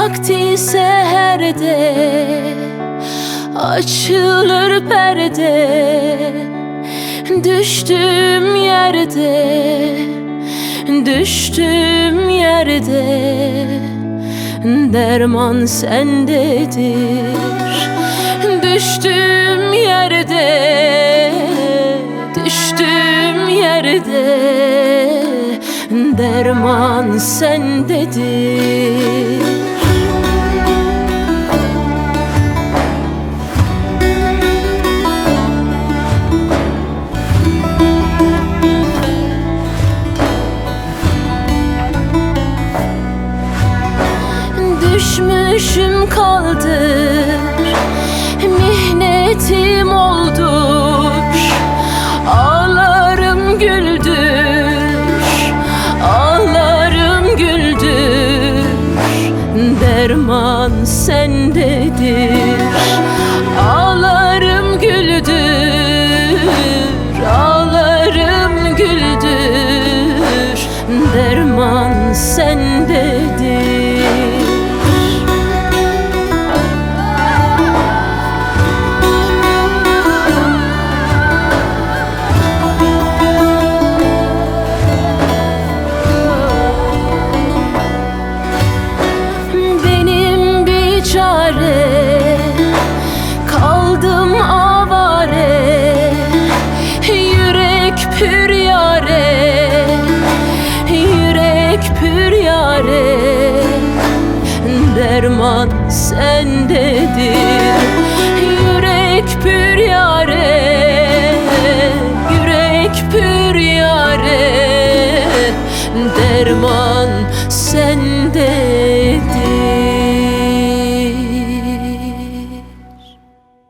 vakti seherde açılır perde. Düştüğüm yerde derman sendedir. Düştüğüm yerde derman sendedir. Düşmüşüm kaldır, mihnetim oldur. Ağlarım güldür, derman sendedir. Ağlarım güldür, derman sendedir. Kaldım avare, yürek pür yare, derman sendedir.